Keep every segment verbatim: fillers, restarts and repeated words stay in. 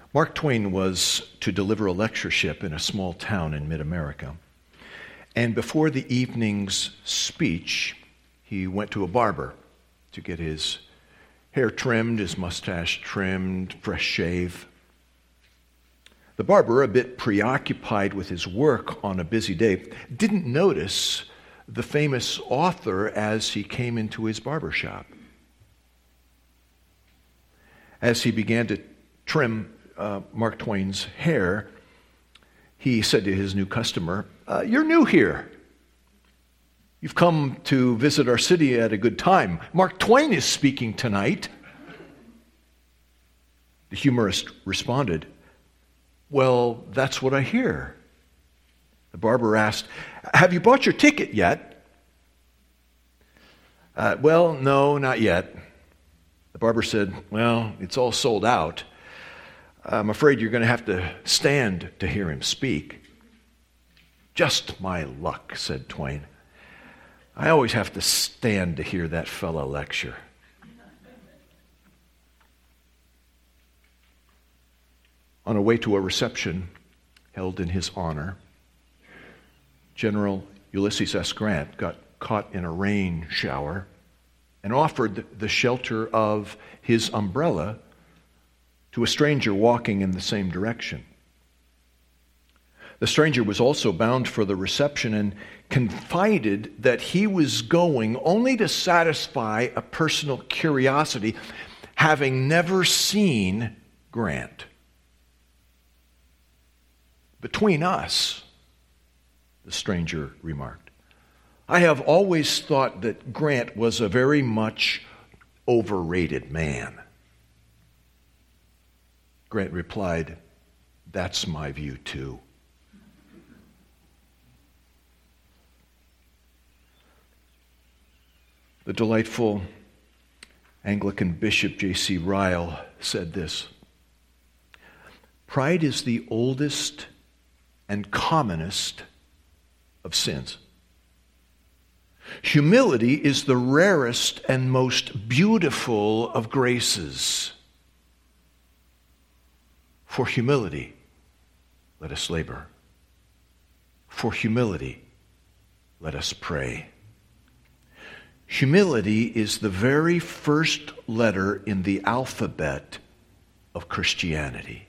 Mark Twain was to deliver a lectureship in a small town in mid-America. And before the evening's speech, he went to a barber to get his hair trimmed, his mustache trimmed, fresh shave. The barber, a bit preoccupied with his work on a busy day, didn't notice the famous author as he came into his barber shop. As he began to trim uh, Mark Twain's hair, he said to his new customer, uh, "You're new here. You've come to visit our city at a good time. Mark Twain is speaking tonight." The humorist responded, "Well, that's what I hear." The barber asked, "Have you bought your ticket yet?" Uh, well, no, not yet. The barber said, "Well, it's all sold out. I'm afraid you're going to have to stand to hear him speak." "Just my luck," said Twain. "I always have to stand to hear that fella lecture." On a way to a reception held in his honor, General Ulysses S. Grant got caught in a rain shower and offered the shelter of his umbrella to a stranger walking in the same direction. The stranger was also bound for the reception and confided that he was going only to satisfy a personal curiosity, having never seen Grant. "Between us," the stranger remarked, "I have always thought that Grant was a very much overrated man." Grant replied, "That's my view too." The delightful Anglican Bishop J C Ryle said this: "Pride is the oldest and commonest of sins. Humility is the rarest and most beautiful of graces. For humility, let us labor. For humility, let us pray." Humility is the very first letter in the alphabet of Christianity.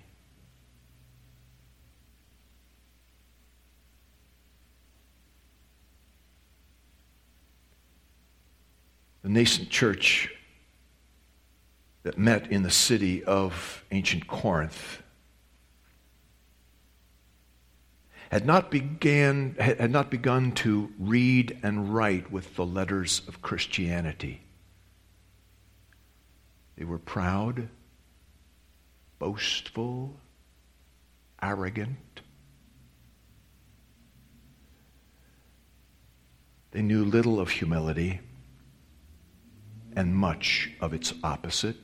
The nascent church that met in the city of ancient Corinth had not began had not begun to read and write with the letters of Christianity. They were proud, boastful, arrogant. They knew little of humility and much of its opposite.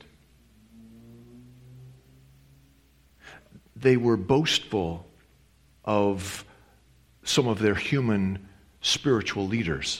They were boastful of some of their human spiritual leaders,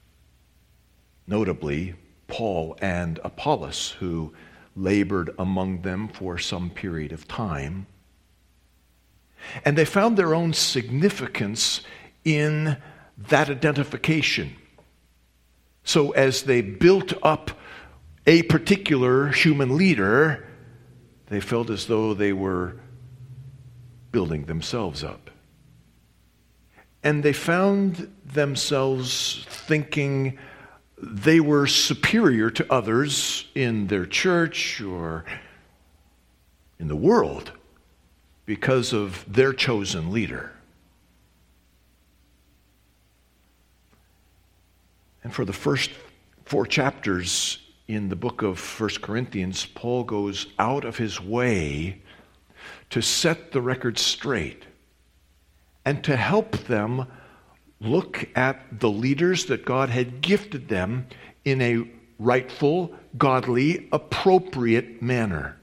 notably Paul and Apollos, who labored among them for some period of time. And they found their own significance in that identification. So as they built up a particular human leader, they felt as though they were building themselves up. And they found themselves thinking they were superior to others in their church or in the world because of their chosen leader. And for the first four chapters in the book of First Corinthians, Paul goes out of his way to set the record straight and to help them look at the leaders that God had gifted them in a rightful, godly, appropriate manner.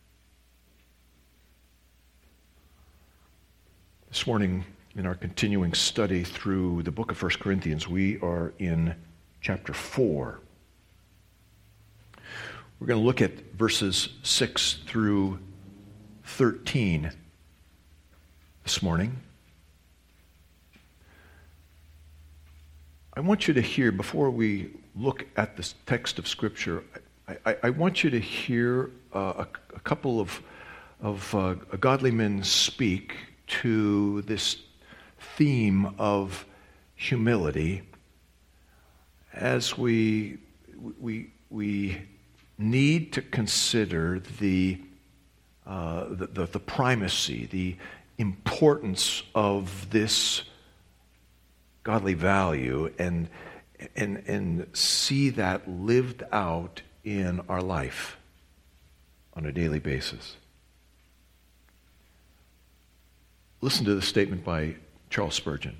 This morning, in our continuing study through the book of First Corinthians, we are in chapter four. We're going to look at verses six through thirteen this morning. I want you to hear, before we look at this text of Scripture, I, I, I want you to hear uh, a, a couple of, of uh, godly men speak to this theme of humility as we we we need to consider the uh, the, the, the primacy, the importance of this godly value, and and and see that lived out in our life on a daily basis. Listen to the statement by Charles Spurgeon.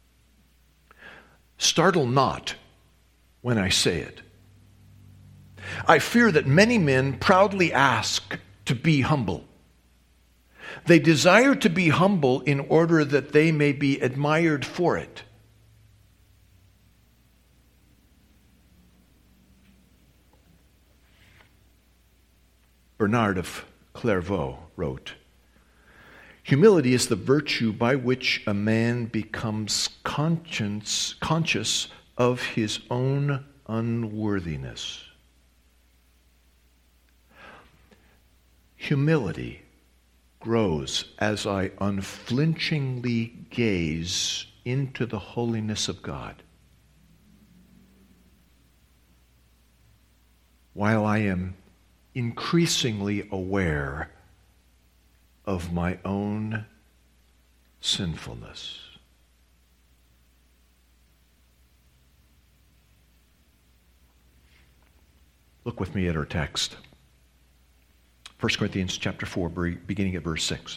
"Startle not when I say it. I fear that many men proudly ask to be humble. They desire to be humble in order that they may be admired for it. Bernard of Clairvaux wrote, "Humility is the virtue by which a man becomes conscious, conscious of his own unworthiness." Humility grows as I unflinchingly gaze into the holiness of God, while I am increasingly aware of my own sinfulness. Look with me at our text. First Corinthians chapter four, beginning at verse six.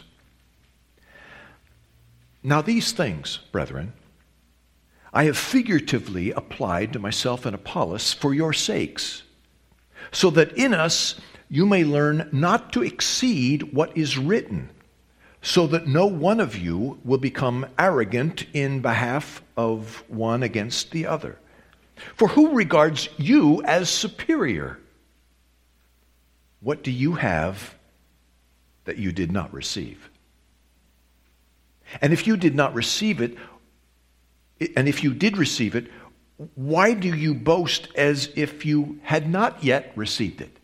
"Now these things, brethren, I have figuratively applied to myself and Apollos for your sakes, so that in us you may learn not to exceed what is written, so that no one of you will become arrogant in behalf of one against the other. For who regards you as superior? What do you have that you did not receive? And if you did not receive it, and if you did receive it, why do you boast as if you had not yet received it?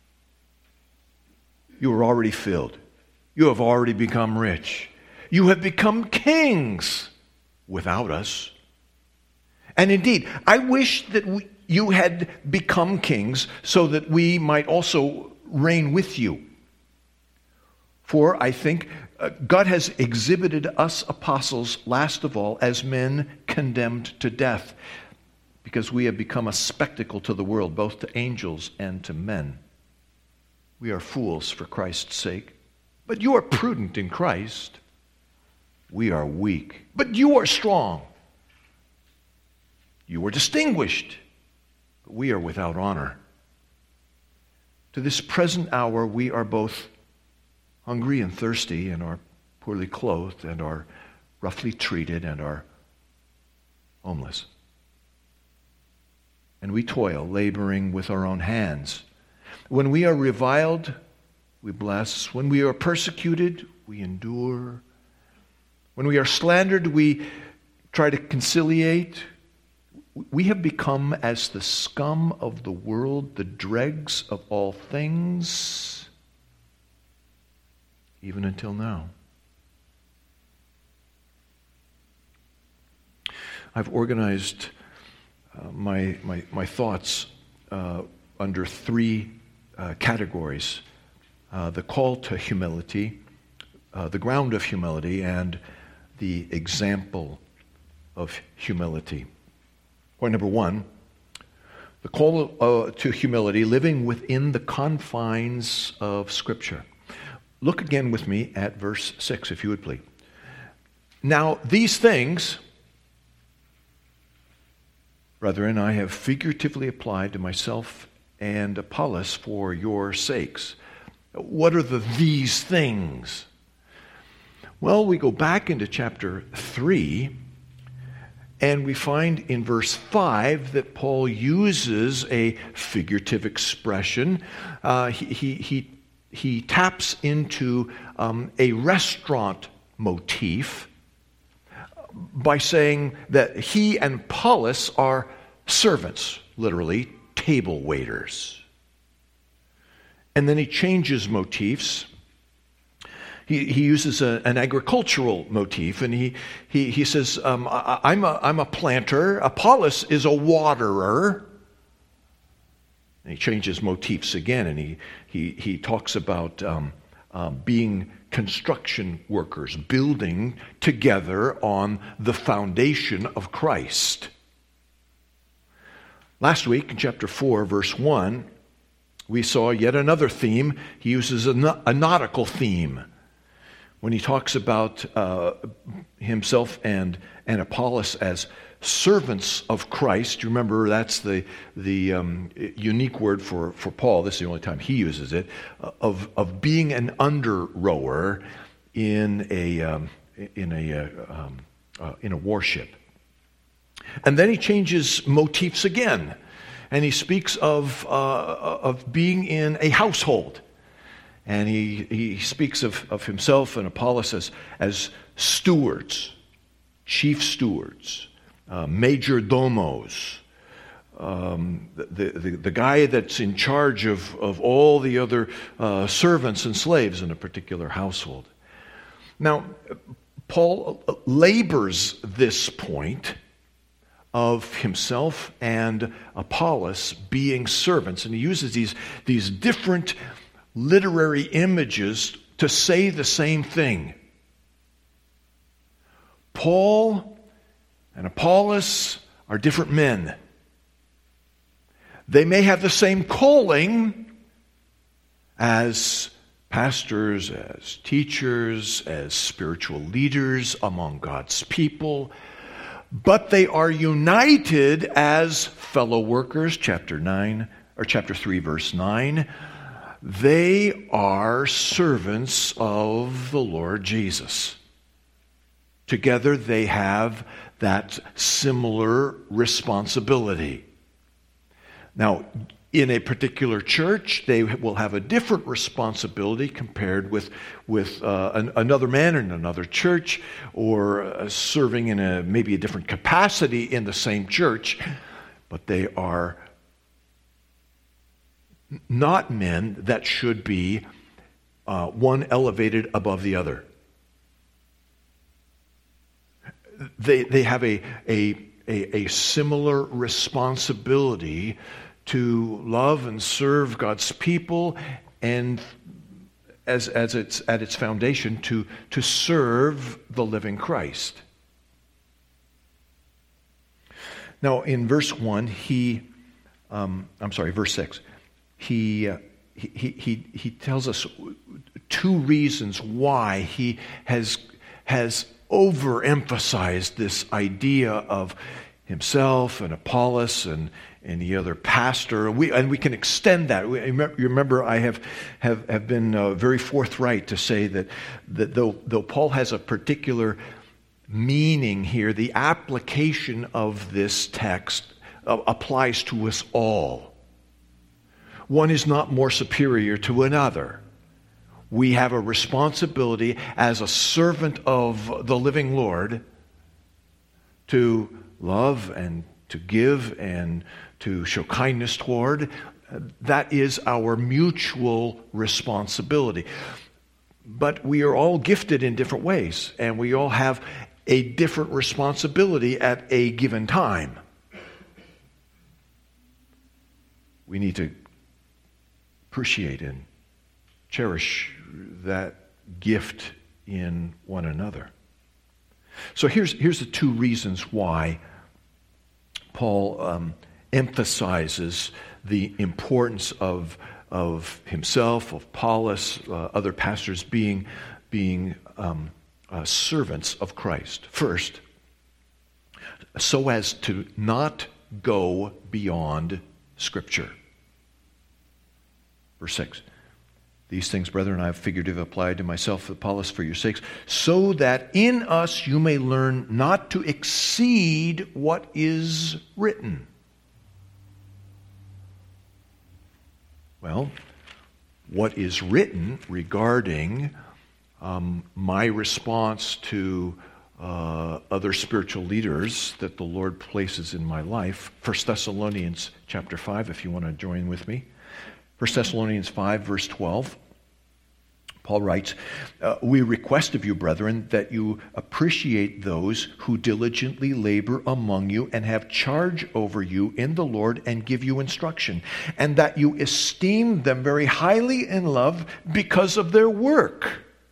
You are already filled. You have already become rich. You have become kings without us. And indeed, I wish that we, you had become kings so that we might also reign with you. For I think uh, God has exhibited us apostles, last of all, as men condemned to death, because we have become a spectacle to the world, both to angels and to men. We are fools for Christ's sake, but you are prudent in Christ. We are weak, but you are strong. You are distinguished, but we are without honor. To this present hour we are both hungry and thirsty, and are poorly clothed, and are roughly treated, and are homeless. And we toil, laboring with our own hands. When we are reviled, we bless. When we are persecuted, we endure. When we are slandered, we try to conciliate. We have become as the scum of the world, the dregs of all things, even until now. I've organized uh, my, my, my thoughts uh, under three uh, categories. Uh, the call to humility, uh, the ground of humility, and the example of humility. Point number one, the call uh, to humility, living within the confines of Scripture. Look again with me at verse six, if you would please. "Now these things, brethren, I have figuratively applied to myself and Apollos for your sakes." What are the these things? Well, we go back into chapter three, and we find in verse five that Paul uses a figurative expression. Uh, he, he, he, he taps into um, a restaurant motif by saying that he and Apollos are servants, literally table waiters. And then he changes motifs. He, he uses a, an agricultural motif, and he, he, he says, um, I, I'm, a, I'm a planter, Apollos is a waterer. And he changes motifs again, and he, he, he talks about um, um, being construction workers, building together on the foundation of Christ. Last week, in chapter four, verse one, we saw yet another theme. He uses a, a nautical theme when he talks about uh, himself and, and Apollos as servants of Christ. You remember that's the, the um, unique word for, for Paul. This is the only time he uses it, uh, of, of being an under-rower in a, um, in, a, uh, um, uh, in a warship. And then he changes motifs again, and he speaks of, uh, of being in a household. And he, he speaks of, of himself and Apollos as, as stewards, chief stewards, uh, major domos, um, the, the, the guy that's in charge of, of all the other uh, servants and slaves in a particular household. Now, Paul labors this point of himself and Apollos being servants, and he uses these, these different literary images to say the same thing. Paul and Apollos are different men. They may have the same calling as pastors, as teachers, as spiritual leaders among God's people, but they are united as fellow workers, chapter nine, or chapter three, verse nine. They are servants of the Lord Jesus. Together they have that similar responsibility. Now, in a particular church, they will have a different responsibility compared with, with uh, an, another man in another church, or uh, serving in a maybe a different capacity in the same church, but they are not men that should be uh, one elevated above the other. They, they have a, a, a, a similar responsibility to love and serve God's people, and as, as it's at its foundation, to, to serve the living Christ. Now, in verse one, he, um, I'm sorry, verse six, he, uh, he, he, he tells us two reasons why he has, has overemphasized this idea of himself and Apollos and, and the other pastor. We, and we can extend that. We, you remember I have, have, have been uh, very forthright to say that, that though, though Paul has a particular meaning here, the application of this text uh, applies to us all. One is not more superior to another. We have a responsibility as a servant of the living Lord to love and to give and to show kindness toward. That is our mutual responsibility. But we are all gifted in different ways, and we all have a different responsibility at a given time. We need to appreciate and cherish that gift in one another. So here's, here's the two reasons why Paul um, emphasizes the importance of, of himself, of Apollos, uh, other pastors being, being um, uh, servants of Christ. First, so as to not go beyond Scripture. Verse six. These things, brethren, I have figuratively applied to myself, Apollos, for your sakes, so that in us you may learn not to exceed what is written. Well, what is written regarding um, my response to uh, other spiritual leaders that the Lord places in my life. First Thessalonians chapter five, if you want to join with me. First Thessalonians five, verse twelve. Paul writes, uh, we request of you, brethren, that you appreciate those who diligently labor among you and have charge over you in the Lord and give you instruction, and that you esteem them very highly in love because of their work.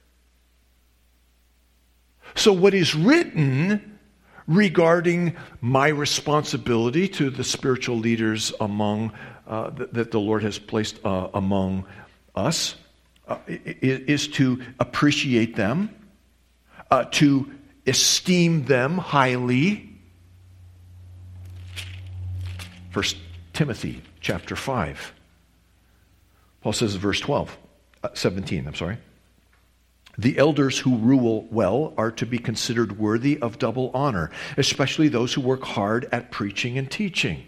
So what is written regarding my responsibility to the spiritual leaders among uh, that, that the Lord has placed uh, among us Uh, is to appreciate them, uh, to esteem them highly. First Timothy chapter five. Paul says in verse twelve, uh, seventeen, I'm sorry. The elders who rule well are to be considered worthy of double honor, especially those who work hard at preaching and teaching.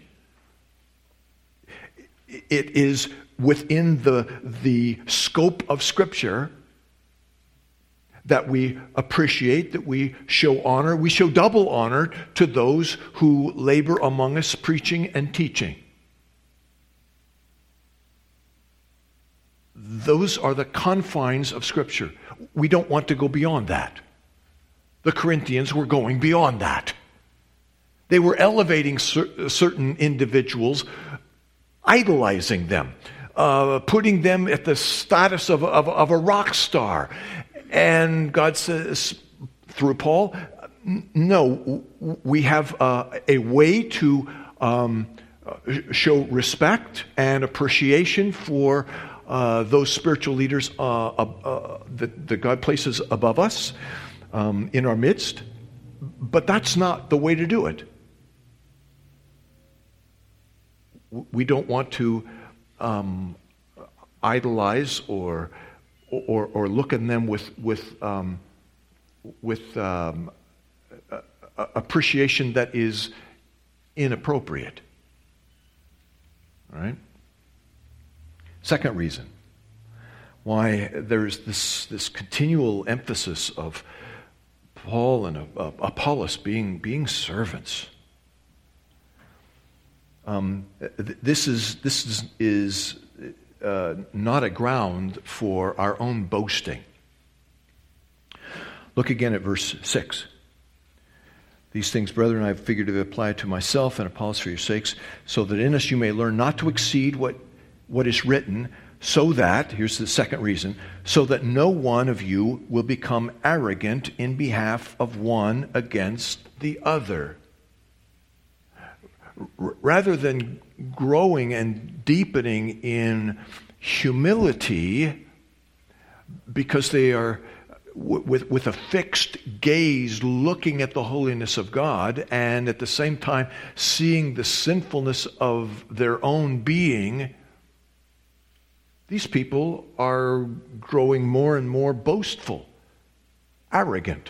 It is within the, the scope of Scripture that we appreciate, that we show honor. We show double honor to those who labor among us preaching and teaching. Those are the confines of Scripture. We don't want to go beyond that. The Corinthians were going beyond that. They were elevating cer- certain individuals, idolizing them, uh, putting them at the status of, of, of a rock star. And God says, through Paul, no, we have uh, a way to um, show respect and appreciation for uh, those spiritual leaders uh, uh, that, that God places above us um, in our midst. But that's not the way to do it. We don't want to um, idolize or, or or look at them with with um, with um, a, a appreciation that is inappropriate. All right. Second reason why there's this this continual emphasis of Paul and uh, Apollos being being servants. Um, this is this is, is uh, not a ground for our own boasting. Look again at verse six. These things, brethren, I have figuratively applied to myself and Apollos for your sakes, so that in us you may learn not to exceed what, what is written, so that, here's the second reason, so that no one of you will become arrogant in behalf of one against the other. Rather than growing and deepening in humility, because they are with, with a fixed gaze looking at the holiness of God and at the same time seeing the sinfulness of their own being, these people are growing more and more boastful, arrogant,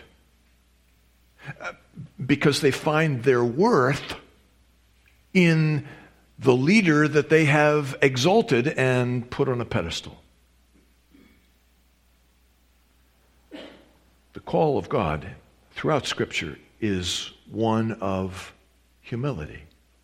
because they find their worth in the leader that they have exalted and put on a pedestal. The call of God throughout Scripture is one of humility.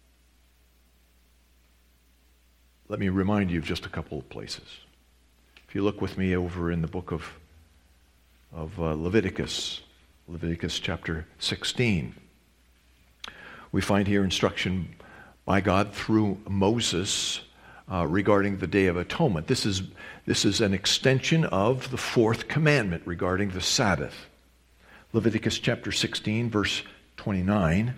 Let me remind you of just a couple of places. If you look with me over in the book of, of uh, Leviticus, Leviticus chapter sixteen, we find here instruction by God through Moses uh, regarding the Day of Atonement. This is, this is an extension of the fourth commandment regarding the Sabbath. Leviticus chapter sixteen, verse twenty-nine.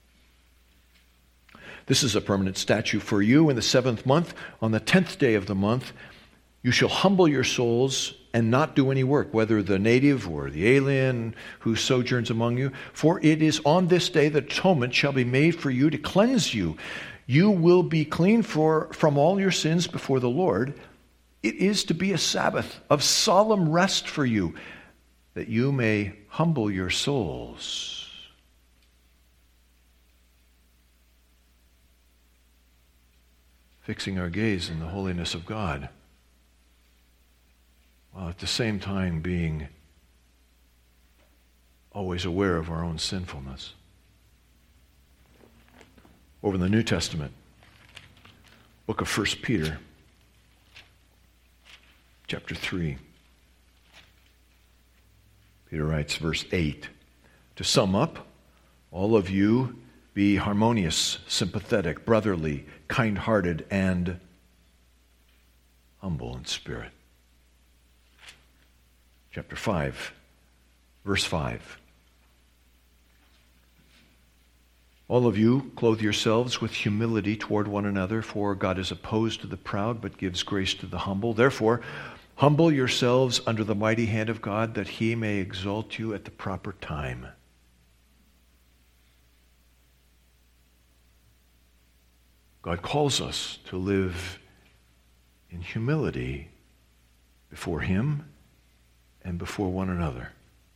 This is a permanent statute for you in the seventh month. On the tenth day of the month, you shall humble your souls and not do any work, whether the native or the alien who sojourns among you. For it is on this day that atonement shall be made for you to cleanse you. You will be clean for, from all your sins before the Lord. It is to be a Sabbath of solemn rest for you, that you may humble your souls. Fixing our gaze in the holiness of God. while at the same time being always aware of our own sinfulness. Over in the New Testament, book of First Peter, chapter three. Peter writes, verse eight, to sum up, all of you be harmonious, sympathetic, brotherly, kind-hearted, and humble in spirit. Chapter five, verse five. All of you clothe yourselves with humility toward one another, for God is opposed to the proud, but gives grace to the humble. Therefore, humble yourselves under the mighty hand of God, that he may exalt you at the proper time. God calls us to live in humility before him and before one another.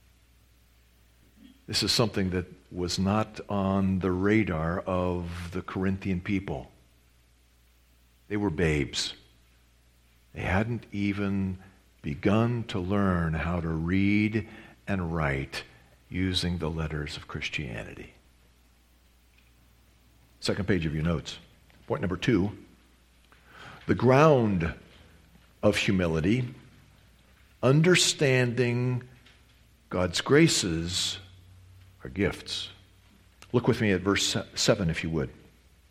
This is something that was not on the radar of the Corinthian people. They were babes. They hadn't even begun to learn how to read and write using the letters of Christianity. Second page of your notes. Point number two, the ground of humility, understanding God's graces are gifts. Look with me at verse seven, if you would.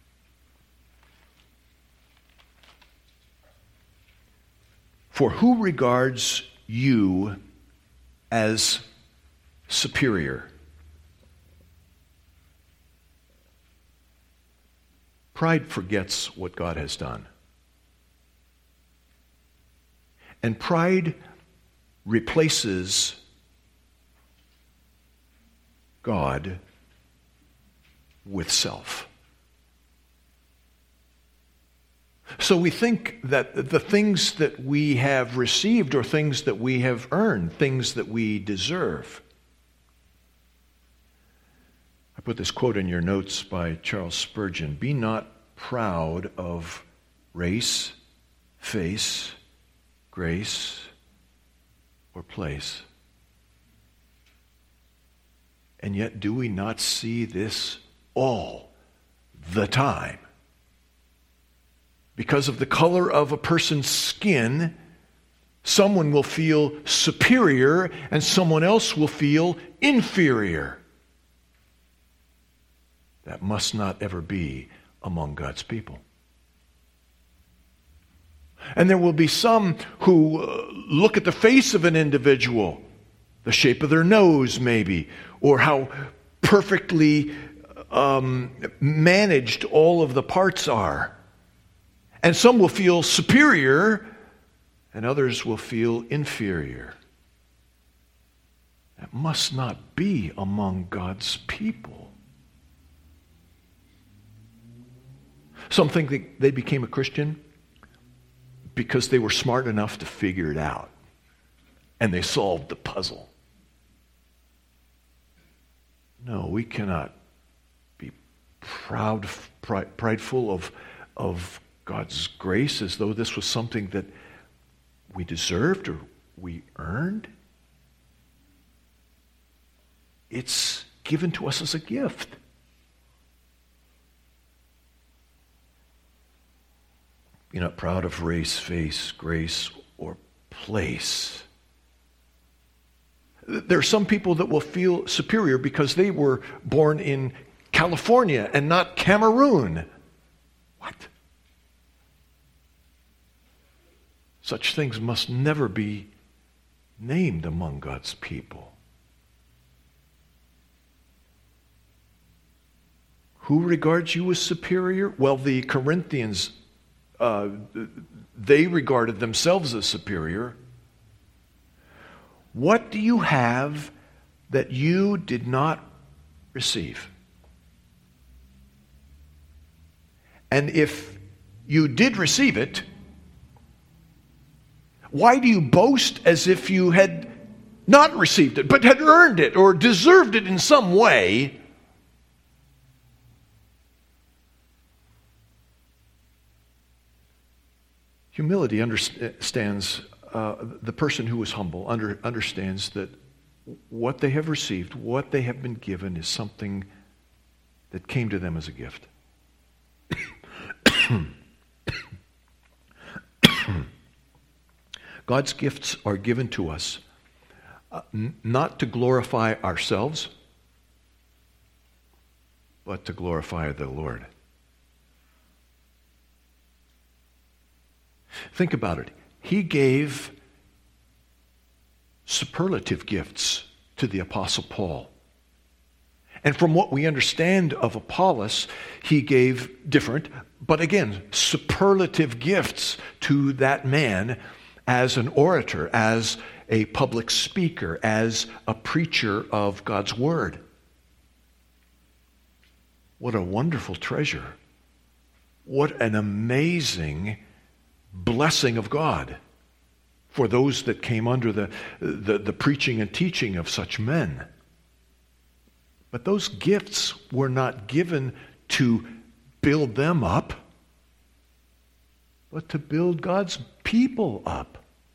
For who regards you as superior? Pride forgets what God has done. And pride replaces God with self. So we think that the things that we have received are things that we have earned, things that we deserve. I put this quote in your notes by Charles Spurgeon. Be not proud of race, face, grace, or place. And yet do we not see this all the time? Because of the color of a person's skin, someone will feel superior and someone else will feel inferior. That must not ever be among God's people. And there will be some who uh, look at the face of an individual, the shape of their nose maybe, or how perfectly um, managed all of the parts are. And some will feel superior, and others will feel inferior. That must not be among God's people. Some think that they became a Christian because they were smart enough to figure it out, and they solved the puzzle. No, we cannot be proud, prideful of, of God's grace as though this was something that we deserved or we earned. It's given to us as a gift. Be not proud of race, face, grace, or place. There are some people that will feel superior because they were born in California and not Cameroon. What? Such things must never be named among God's people. Who regards you as superior? Well, the Corinthians, uh, they regarded themselves as superior. What do you have that you did not receive? And if you did receive it, why do you boast as if you had not received it, but had earned it or deserved it in some way? Humility understands uh, the person who is humble under, understands that what they have received, what they have been given, is something that came to them as a gift. God's gifts are given to us uh, n- not to glorify ourselves, but to glorify the Lord. Think about it. He gave superlative gifts to the Apostle Paul. And from what we understand of Apollos, he gave different, but again, superlative gifts to that man as an orator, as a public speaker, as a preacher of God's word. What a wonderful treasure. What an amazing blessing of God for those that came under the, the, the preaching and teaching of such men. But those gifts were not given to build them up, but to build God's people up.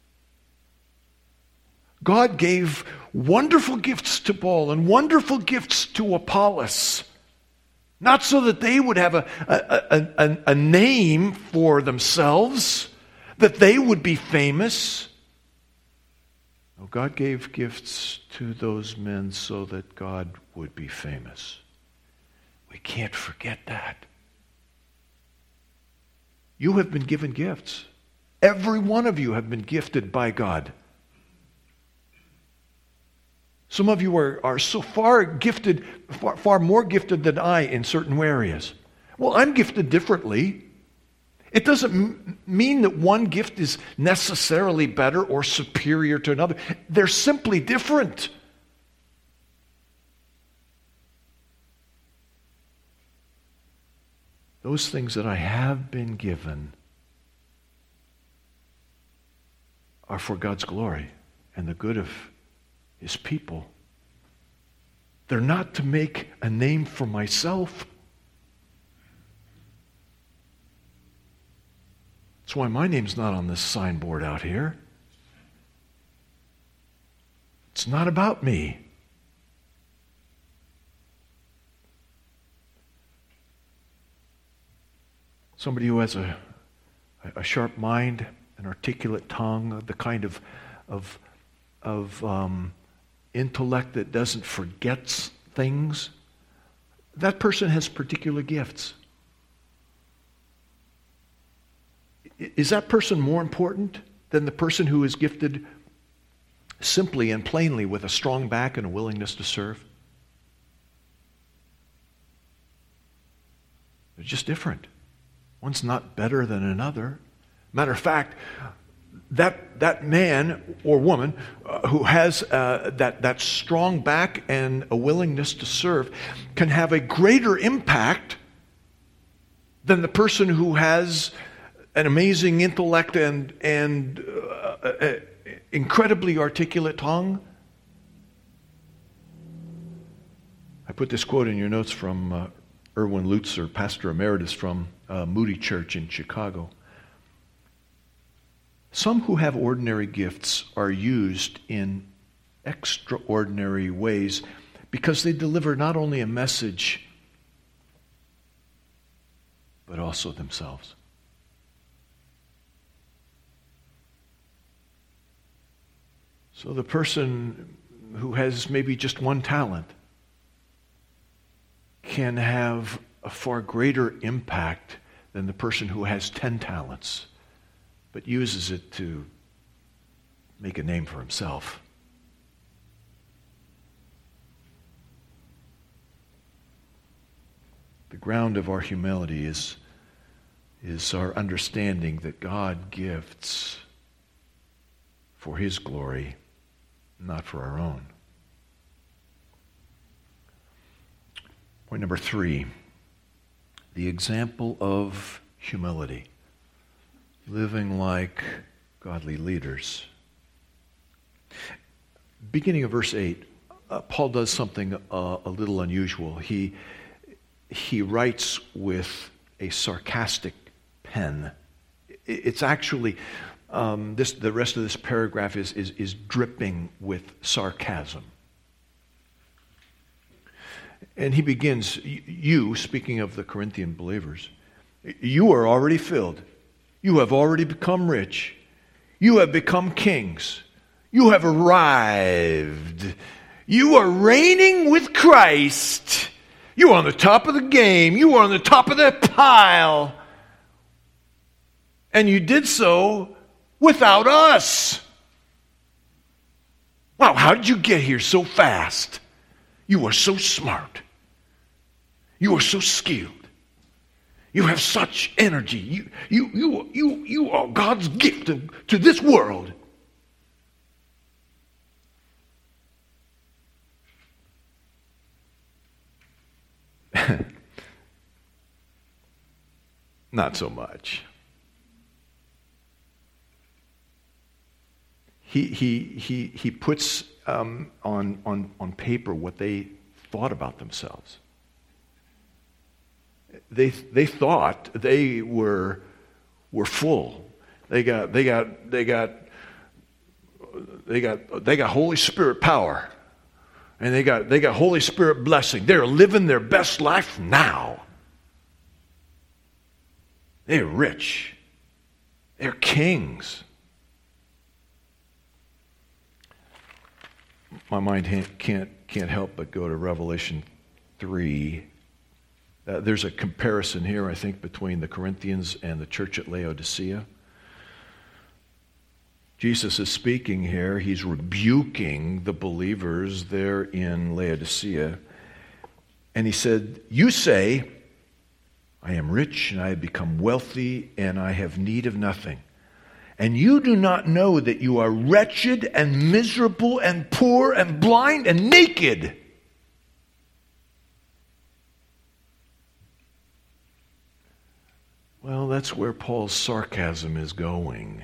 God gave wonderful gifts to Paul and wonderful gifts to Apollos, not so that they would have a, a, a, a name for themselves, that they would be famous. No, God gave gifts to those men so that God would be famous. We can't forget that. You have been given gifts. Every one of you have been gifted by God. Some of you are, are so far gifted, far, far more gifted than I in certain areas. Well, I'm gifted differently. It doesn't m- mean that one gift is necessarily better or superior to another. They're simply different. Those things that I have been given are for God's glory and the good of His people. They're not to make a name for myself. That's why my name's not on this signboard out here. It's not about me. Somebody who has a, a sharp mind, an articulate tongue, the kind of, of, of um, intellect that doesn't forget things, that person has particular gifts. Is that person more important than the person who is gifted simply and plainly with a strong back and a willingness to serve? They're just different. One's not better than another. Matter of fact, that that man or woman uh, who has uh, that, that strong back and a willingness to serve can have a greater impact than the person who has an amazing intellect and, and uh, uh, incredibly articulate tongue. I put this quote in your notes from uh, Erwin Lutzer, pastor emeritus from uh, Moody Church in Chicago. Some who have ordinary gifts are used in extraordinary ways because they deliver not only a message, but also themselves. So the person who has maybe just one talent can have a far greater impact than the person who has ten talents, but uses it to make a name for himself. The ground of our humility is, is our understanding that God gifts for His glory, not for our own. Point number three, the example of humility. Living like godly leaders. Beginning of verse eight, uh, Paul does something uh, a little unusual. He, he writes with a sarcastic pen. It's actually um, this, the rest of this paragraph is, is, is dripping with sarcasm. And he begins, you, speaking of the Corinthian believers, you are already filled. You have already become rich. You have become kings. You have arrived. You are reigning with Christ. You are on the top of the game. You are on the top of the pile. And you did so without us. Wow, how did you get here so fast? You are so smart. You are so skilled. You have such energy. You, you, you, you, you are God's gift to, to this world. Not so much. He, he, he, he puts um, on, on, on paper what they thought about themselves. They, they thought they were, were full. They got, they got, they got, they got, they got Holy Spirit power. And they got, they got Holy Spirit blessing. They're living their best life now. They're rich. They're kings. My mind can't, can't help but go to Revelation three. Uh, there's a comparison here, I think, between the Corinthians and the church at Laodicea. Jesus is speaking here. He's rebuking the believers there in Laodicea. And he said, you say, I am rich and I have become wealthy and I have need of nothing. And you do not know that you are wretched and miserable and poor and blind and naked. Well, that's where Paul's sarcasm is going.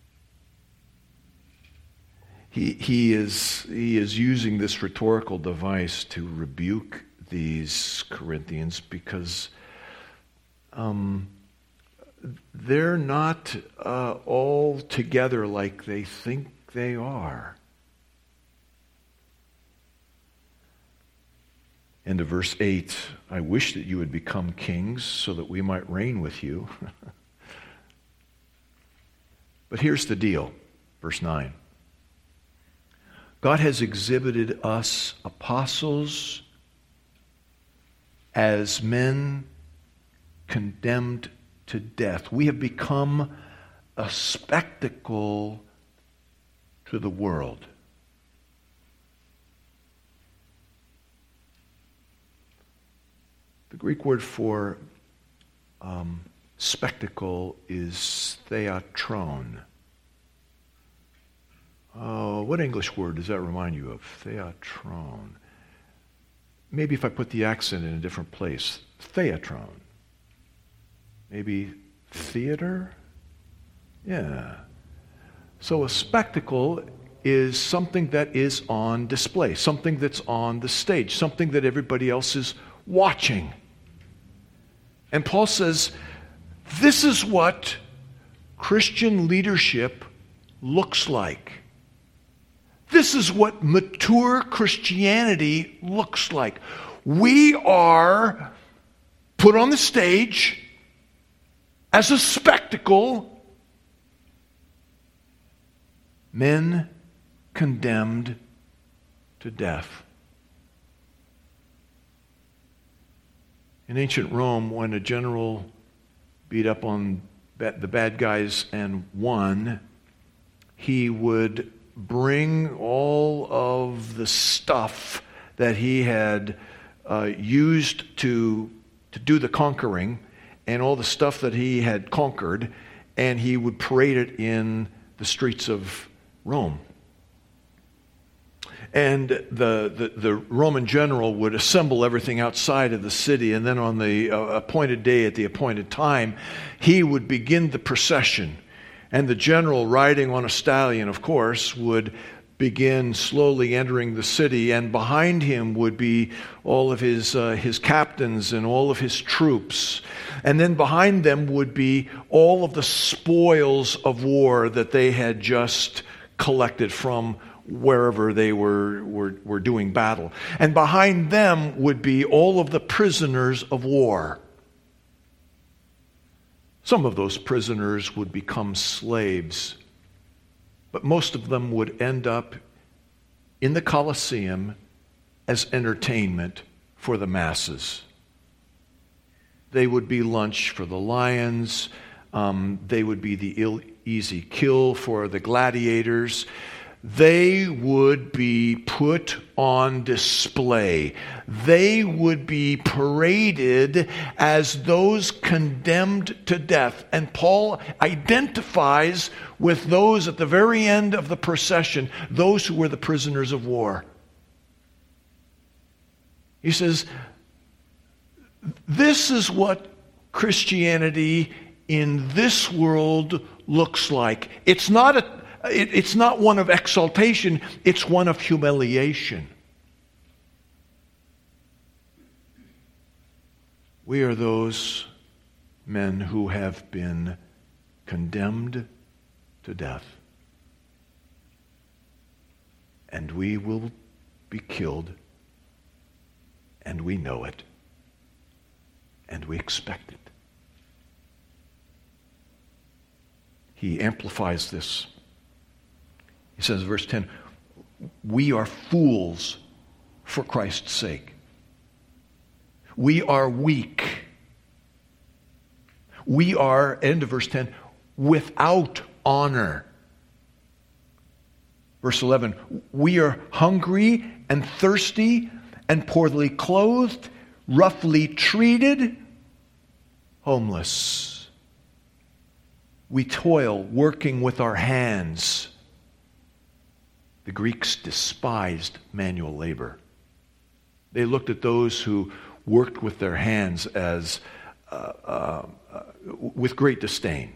He, he, is, he is using this rhetorical device to rebuke these Corinthians because um, they're not uh, all together like they think they are. End of verse eight, I wish that you would become kings so that we might reign with you. But here's the deal, verse nine. God has exhibited us apostles as men condemned to death. We have become a spectacle to the world. The Greek word for um, spectacle is theatron. Oh, what English word does that remind you of? Theatron. Maybe if I put the accent in a different place. Theatron. Maybe theater? Yeah. So a spectacle is something that is on display, something that's on the stage, something that everybody else is watching. And Paul says, this is what Christian leadership looks like. This is what mature Christianity looks like. We are put on the stage as a spectacle, men condemned to death. In ancient Rome, when a general beat up on the bad guys and won, he would bring all of the stuff that he had uh, used to, to do the conquering and all the stuff that he had conquered, and he would parade it in the streets of Rome. And the, the, the Roman general would assemble everything outside of the city, and then on the uh, appointed day at the appointed time, he would begin the procession. And the general, riding on a stallion, of course, would begin slowly entering the city, and behind him would be all of his uh, his captains and all of his troops. And then behind them would be all of the spoils of war that they had just collected from wherever they were, were, were doing battle. And behind them would be all of the prisoners of war. Some of those prisoners would become slaves, but most of them would end up in the Colosseum as entertainment for the masses. They would be lunch for the lions. Um, they would be the ill, easy kill for the gladiators. They would be put on display. They would be paraded as those condemned to death. And Paul identifies with those at the very end of the procession, those who were the prisoners of war. He says, this is what Christianity in this world looks like. It's not a It, it's not one of exaltation, it's one of humiliation. We are those men who have been condemned to death. And we will be killed, and we know it, and we expect it. He amplifies this. He says, verse ten, we are fools for Christ's sake. We are weak. We are, end of verse ten, without honor. Verse eleven, we are hungry and thirsty and poorly clothed, roughly treated, homeless. We toil working with our hands. The Greeks despised manual labor. They looked at those who worked with their hands as uh, uh, uh, with great disdain.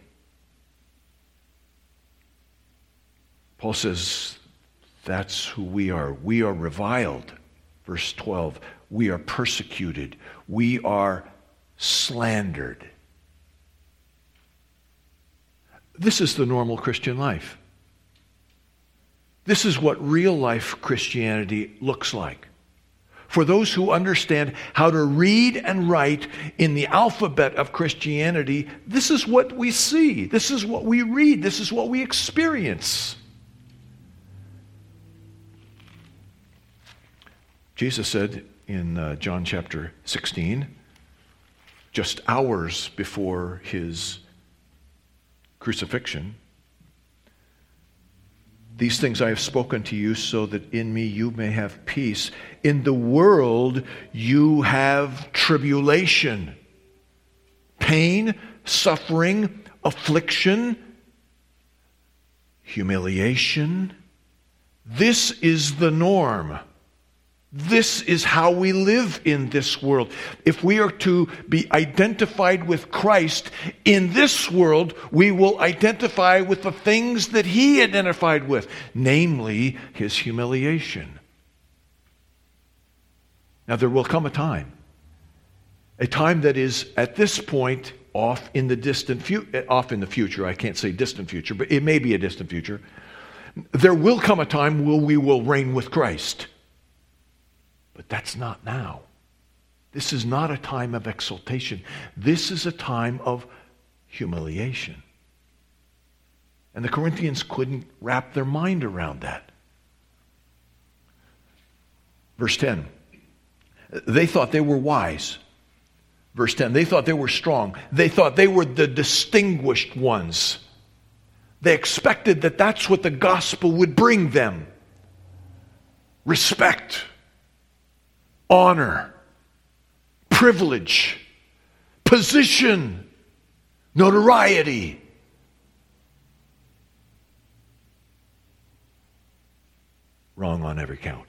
Paul says, that's who we are. We are reviled. Verse twelve, we are persecuted. We are slandered. This is the normal Christian life. This is what real life Christianity looks like. For those who understand how to read and write in the alphabet of Christianity, this is what we see. This is what we read. This is what we experience. Jesus said in uh, John chapter sixteen, just hours before his crucifixion, these things I have spoken to you so that in me you may have peace. In the world you have tribulation, pain, suffering, affliction, humiliation. This is the norm. This is how we live in this world. If we are to be identified with Christ in this world, we will identify with the things that he identified with, namely his humiliation. Now there will come a time, a time that is at this point off in the distant future, off in the future. I can't say distant future, but it may be a distant future. There will come a time where we will reign with Christ. But that's not now. This is not a time of exaltation. This is a time of humiliation. And the Corinthians couldn't wrap their mind around that. Verse ten. They thought they were wise. Verse ten. They thought they were strong. They thought they were the distinguished ones. They expected that that's what the gospel would bring them. Respect. Honor, privilege, position, notoriety. Wrong on every count.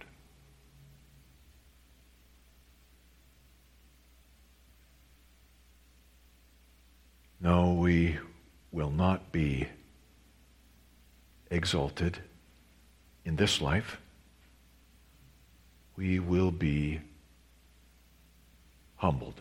No, we will not be exalted. in this life, we will be humbled.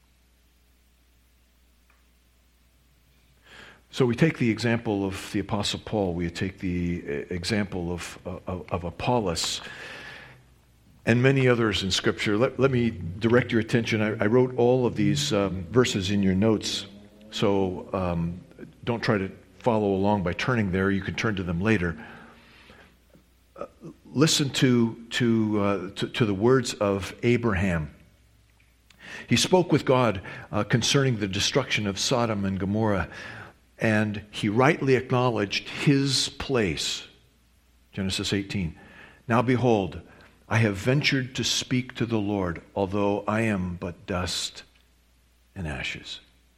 So we take the example of the Apostle Paul, we take the example of, of, of Apollos, and many others in Scripture. Let, let me direct your attention. I, I wrote all of these um, verses in your notes, so um, don't try to follow along by turning there. You can turn to them later. Uh, listen to, to, uh, to, to the words of Abraham. He spoke with God uh, concerning the destruction of Sodom and Gomorrah, and he rightly acknowledged his place. Genesis eighteen. Now behold, I have ventured to speak to the Lord, although I am but dust and ashes.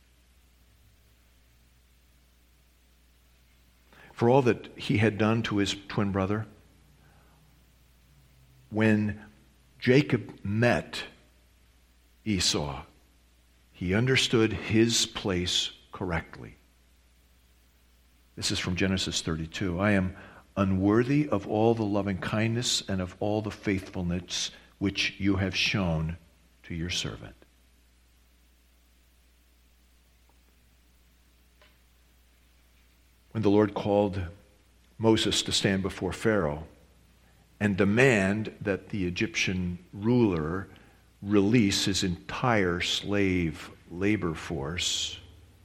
For all that he had done to his twin brother, when Jacob met Esau, he understood his place correctly. This is from Genesis thirty-two. I am unworthy of all the loving kindness and of all the faithfulness which you have shown to your servant. When the Lord called Moses to stand before Pharaoh and demand that the Egyptian ruler release his entire slave labor force,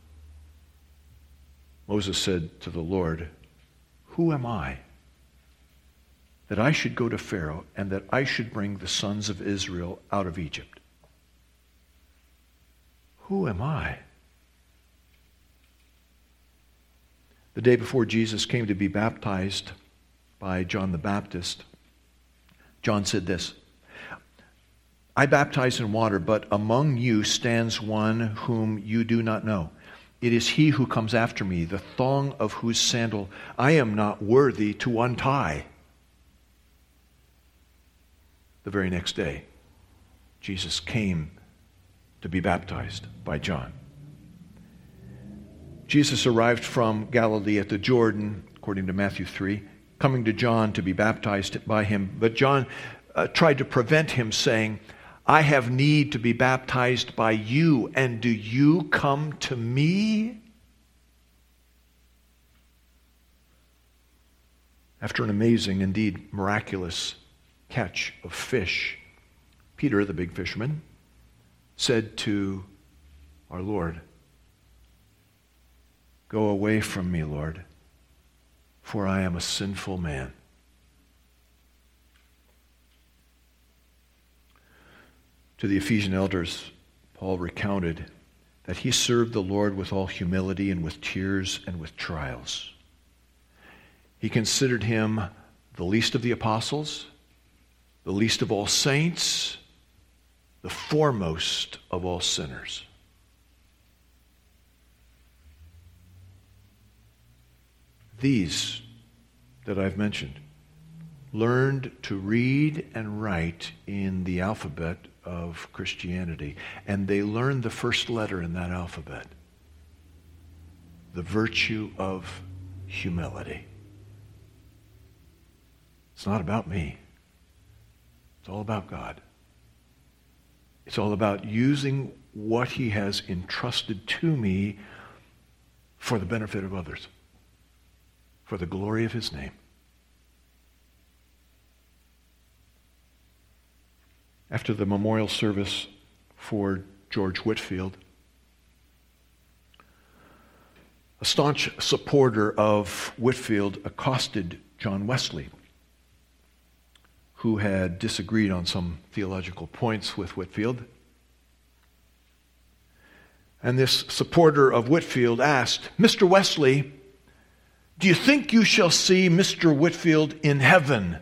Moses said to the Lord, "Who am I that I should go to Pharaoh and that I should bring the sons of Israel out of Egypt? Who am I?" The day before Jesus came to be baptized by John the Baptist, John said this, "I baptize in water, but among you stands one whom you do not know. It is he who comes after me, the thong of whose sandal I am not worthy to untie." The very next day, Jesus came to be baptized by John. Jesus arrived from Galilee at the Jordan, according to Matthew three, coming to John to be baptized by him. But John uh, tried to prevent him, saying, "I have need to be baptized by you, and do you come to me?" After an amazing, indeed miraculous catch of fish, Peter, the big fisherman, said to our Lord, "Go away from me, Lord, for I am a sinful man." To the Ephesian elders, Paul recounted that he served the Lord with all humility and with tears and with trials. He considered him the least of the apostles, the least of all saints, the foremost of all sinners. These that I've mentioned learned to read and write in the alphabet of Christianity, and they learned the first letter in that alphabet, the virtue of humility. It's not about me. It's all about God. It's all about using what he has entrusted to me for the benefit of others, for the glory of his name. After the memorial service for George Whitefield, a staunch supporter of Whitefield accosted John Wesley, who had disagreed on some theological points with Whitefield. And this supporter of Whitefield asked, "Mister Wesley, do you think you shall see Mister Whitefield in heaven?"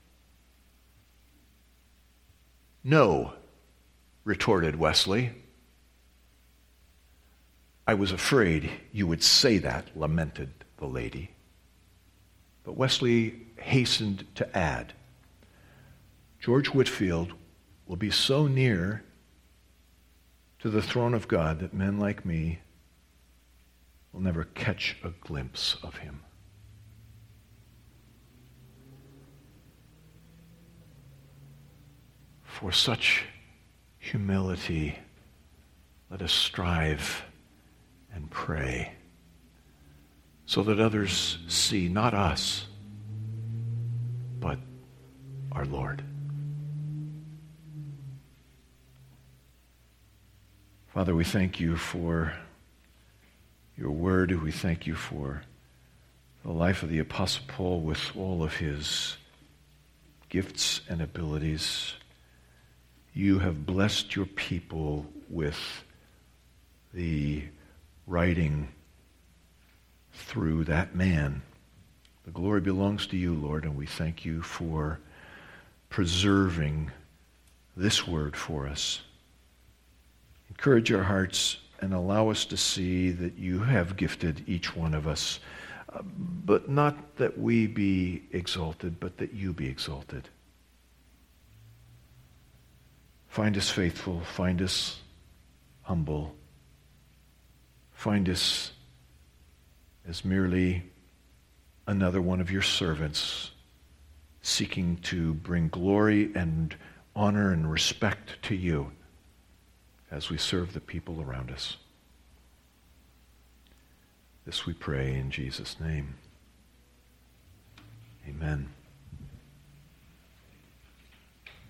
"No," retorted Wesley. "I was afraid you would say that," lamented the lady. But Wesley hastened to add, "George Whitefield will be so near to the throne of God that men like me will never catch a glimpse of him." for such humility, let us strive and pray so that others see not us, but our Lord. Father, we thank you for your word. We thank you for the life of the Apostle Paul with all of his gifts and abilities. You have blessed your people with the writing through that man. The glory belongs to you, Lord, and we thank you for preserving this word for us. Encourage our hearts and allow us to see that you have gifted each one of us, uh, but not that we be exalted, but that you be exalted. Find us faithful, find us humble, find us as merely another one of your servants seeking to bring glory and honor and respect to you as we serve the people around us. This we pray in Jesus' name. Amen.